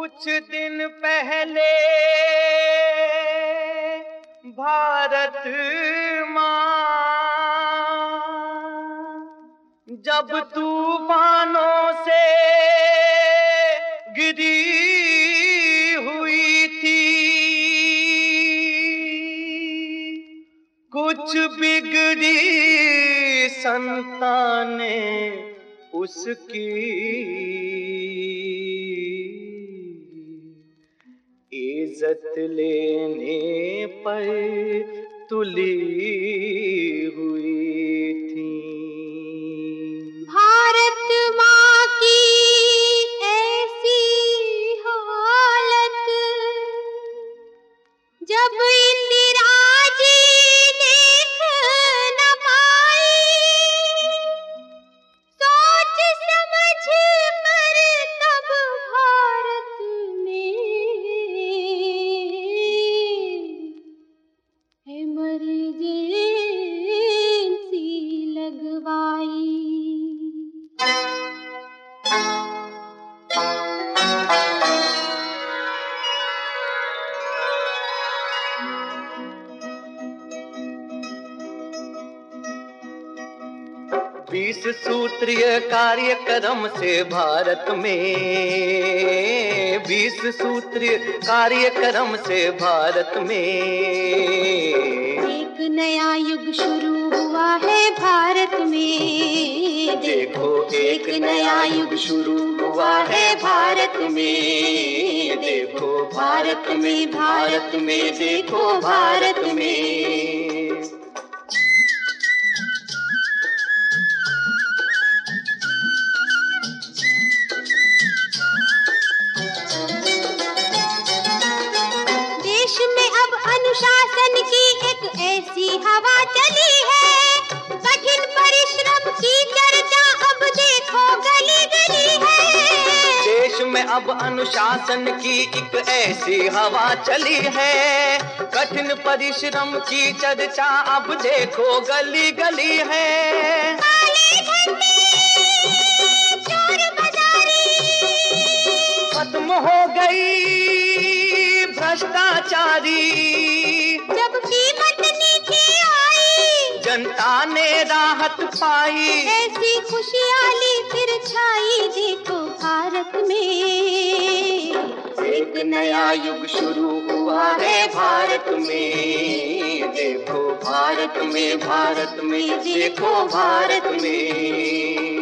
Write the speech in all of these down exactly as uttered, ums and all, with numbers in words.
कुछ दिन पहले भारत माँ जब तूफानों से गिरी हुई थी, कुछ बिगड़ी संतानें उसकी इज्जत लेने पर तुली हुई थी। भारत माँ की ऐसी हालत जब इंदिरा जी देख न पाई, सोच समझ कर तब भारत में इमरजेंसी लगवाई। बीस सूत्रीय कार्यक्रम से भारत में, बीस सूत्रीय कार्यक्रम से भारत में एक नया युग शुरू हुआ है भारत में। देखो एक नया युग शुरू हुआ है भारत में। देखो भारत में, भारत में, देखो भारत में। देश में अब अनुशासन की एक ऐसी हवा चली है, कठिन परिश्रम की चर्चा अब देखो गली गली है। देश में अब अनुशासन की एक ऐसी हवा चली है, कठिन परिश्रम की चर्चा अब देखो गली गली है। काले धंधे, चोर बाजारी खत्म हो गई भ्रष्टाचारी, जब कीमत नीचे आई जनता ने राहत पाई। ऐसी खुशहाली फिर छाई देखो भारत में। एक नया युग शुरू हुआ है भारत में। देखो भारत में, भारत में, देखो भारत में।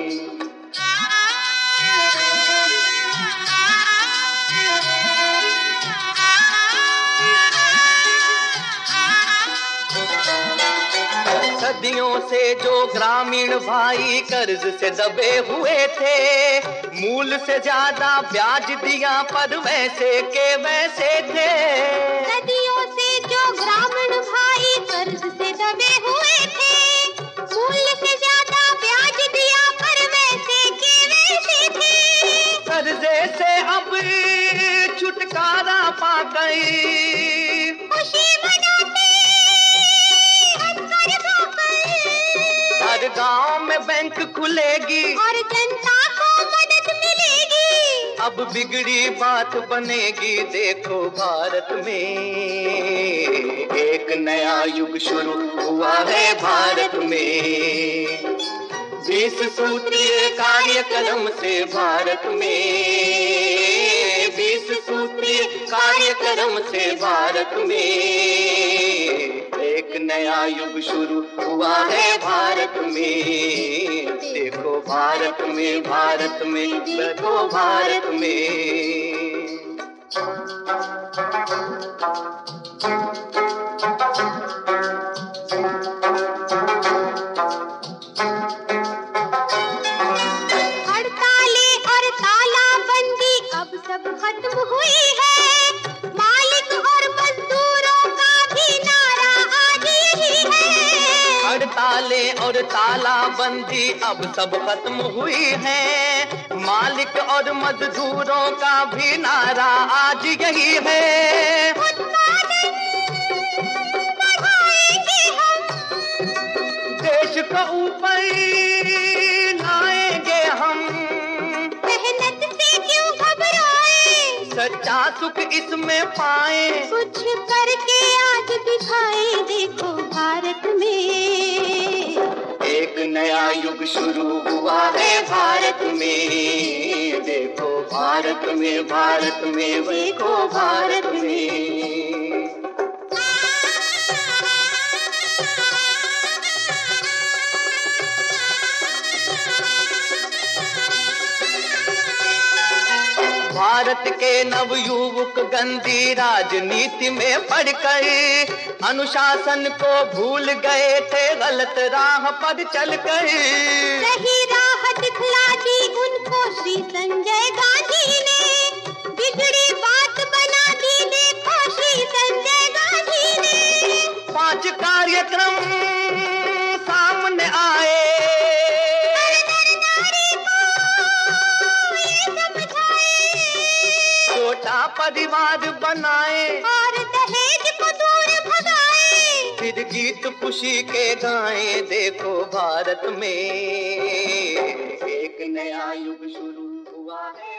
सदियों से जो ग्रामीण भाई कर्ज से दबे हुए थे, मूल से ज्यादा ब्याज दिया पर वैसे के वैसे थे। सदियों से जो ग्रामीण भाई कर्ज से दबे हुए थे, मूल से ज्यादा ब्याज दिया पर वैसे के वैसे थे। कर्जे से अब छुटकारा पा गई, खुशी मनाते हंसकर गाकर, हर गांव में बैंक खुलेगी और जनता को मदद मिलेगी। अब बिगड़ी बात बनेगी। देखो भारत में एक नया युग शुरू हुआ है भारत में। बीस सूत्रीय कार्यक्रम से भारत में, बीस सूत्रीय कार्यक्रम से भारत में एक नया युग शुरू हुआ है भारत में। देखो भारत में, भारत में, देखो भारत में। हड़तालें और तालाबंदी अब सब खत्म हुई है, मालिक और मजदूरों का भी नारा आज यही है। हड़तालें और तालाबंदी अब सब खत्म हुई है, मालिक और मजदूरों का भी नारा आज यही है। उत्पादन बढ़ाएंगे हम, देश को ऊपर लाएंगे हम, मेहनत से क्यों घबराए, सच्चा सुख इसमें पाए। कुछ करके आज दिखाए देखो भारत में, एक नया युग शुरू हुआ है भारत में। देखो भारत में, भारत में, देखो भारत में। भारत के नवयुवक गंदी राजनीति में पड़कर अनुशासन को भूल गए थे, गलत राह पर चलकर। सही राह दिखला दी उनको श्री संजय गांधी ने, बिगड़ी बात बना दी देखो श्री संजय गांधी ने। पांच कार्यक्रम सामने आए, छोटा परिवार बनाए और दहेज को दूर भगाए। फिर गीत खुशी के गाएं देखो भारत में, एक नया युग शुरू हुआ है।